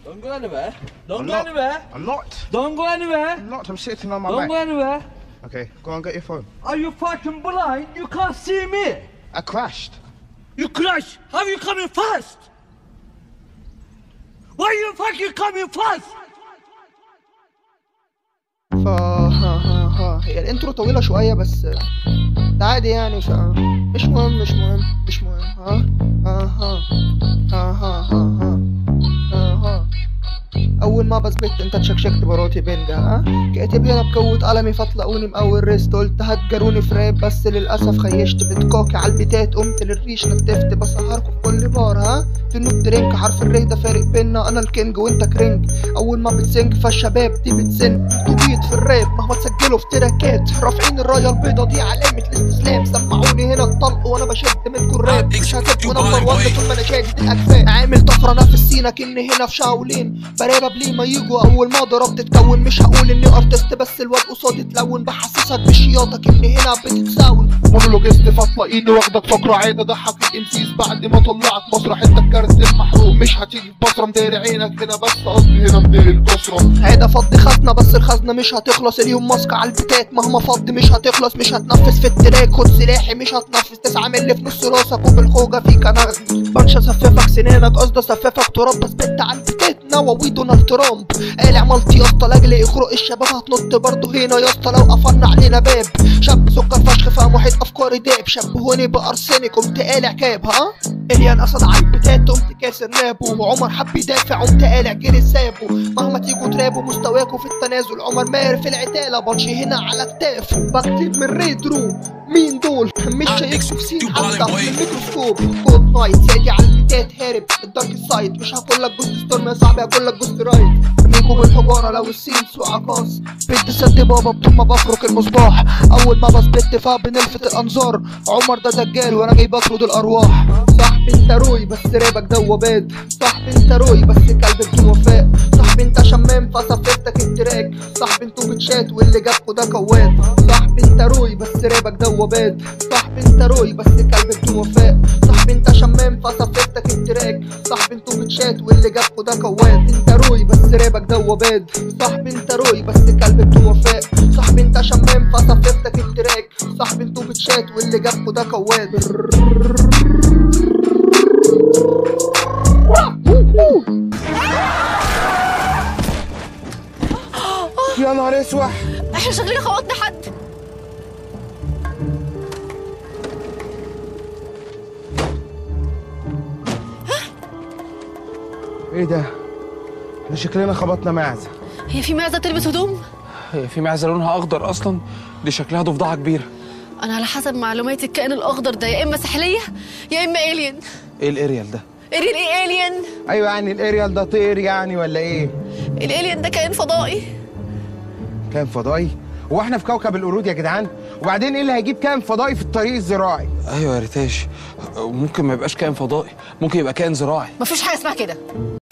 Don't go anywhere. Don't go anywhere. I'm not. Don't go anywhere. I'm not. I'm sitting on my Don't back. go anywhere. Okay, go on, get your phone. Are you fucking blind? You can't see me. I crashed. You crashed. How are you coming fast? Why you fucking coming fast? هي الانترو طويلة شوية بس ده عادي يعني مش مهم اول ما بثبت انت تشكشكت براتي بنجا كاتب هنا بكوت قلمي فطلقوني مقوي الريست قلت هتجروني في راب بس للاسف خيشت بتكوكي عالبيتات قمت للريش نتفت بسهركوا في كل بار تنوب درينك حرف الره ده فارق بينا انا الكينج وانت كرنج اول ما بتسنج فالشباب دي بتسن تبيض في الراب مهما تسجلوا في تراكات رافعين الرايه البيضه دي علامه الاستسلام سمعوني هنا الطلق وانا بشد منكم الراب مش هتبقوا نمبر 1 طول ما انا شادد الاجزاء عامل طفره نفس سينا كني هنا في شاولين برابه بليه ما يجوا اول ما ضربت تتكون مش هقول اني ارتست بس الواد قصادي تلون بحسسك بشياطك اني هنا بتتساوي مونولوجيست فتلاقيني واخدك فقره عاده ضحك الامسيس بعد ما طلعت مسرح انت الكارت المحروق مش هتيجي في بصره مداري عينك هنا بس قصدي هنا مداري الكسره عاده فضي خزنه بس الخزنه مش هتخلص اليوم ماسكه على البتات مهما فضي مش هتخلص مش هتنفذ في التراك خد سلاحي مش هتنفذ 9 مللي في نص راسك وبالخوجه فيك انا بنش اسففك سنانك قصدي اسففك تراب بس بت على البتات نواوي دونالد ترامب قالع مالتي يا اسطى لاجل يخرق الشباب هتنط برضه هنا يا اسطى لو قفلنا علينا باب شاب سكر فشخ فيها محيط افكاري داب شبهوني بارسنك قمت قالع كاب اليان اسد على البتات قمت كاسر نابه وعمر حب يدافع قمت قالع جري سابه مهما تيجوا ترابوا مستواكوا في التنازل عمر ماهر في العتاله بنشي هنا على كتافه بكتب من ريد روم مين دول مش شايفكوا في سين حتى من الميكروسكوب كود نايت سادي على البتات هارب الدارك سايد مش هقولك جوست ستورم يا صاحبي هقولك جوست رايد ارميكوا بالحجاره لو السين سوق عكاس بنت سد بابا بدون ما بفرك المصباح اول ما بثبت فبنلفت الانظار عمر ده دجال وانا جاي بطرد الارواح صاحبي انت روي بس رابك دوبات صاحبي انت روي بس كلب بدون وفاء صاحبي انت شمام فصففتك التراك صاحبي انتوا بتشات واللي جابكوا ده كوات صاحبي انت روي بس رابك دوبات صاحبي انت روي بس كلب بدون وفاء صاحبي انت شمام فصففتك التراك صاحبي انتوا بتشات واللي جابكوا ده كوات انت روي بس رابك دوبات صاحبي انت روي بس كلب بدون وفاء صاحبي انت شمام فصففتك التراك صاحبي انتوا بتشات واللي جابكوا ده كوات يا نهار اسوح احنا شغالين خبطنا حد ايه ده؟ احنا شكلنا خبطنا معزه. هي في معزه تلبس هدوم؟ هي في معزه لونها اخضر اصلا؟ دي شكلها ضفدعه كبيره. انا على حسب معلوماتي الكائن الاخضر ده يا اما سحليه يا اما الين. ايه الاريال ده؟ الين ايه الين؟ ايوه يعني الاريال ده طير يعني ولا ايه؟ الالين ده كائن فضائي. كائن فضائي؟ هو احنا في كوكب القرود يا جدعان؟ وبعدين ايه اللي هيجيب كائن فضائي في الطريق الزراعي؟ ايوه يا ريتاش، ممكن ما يبقاش كائن فضائي، ممكن يبقى كائن زراعي. مفيش حاجه اسمها كده.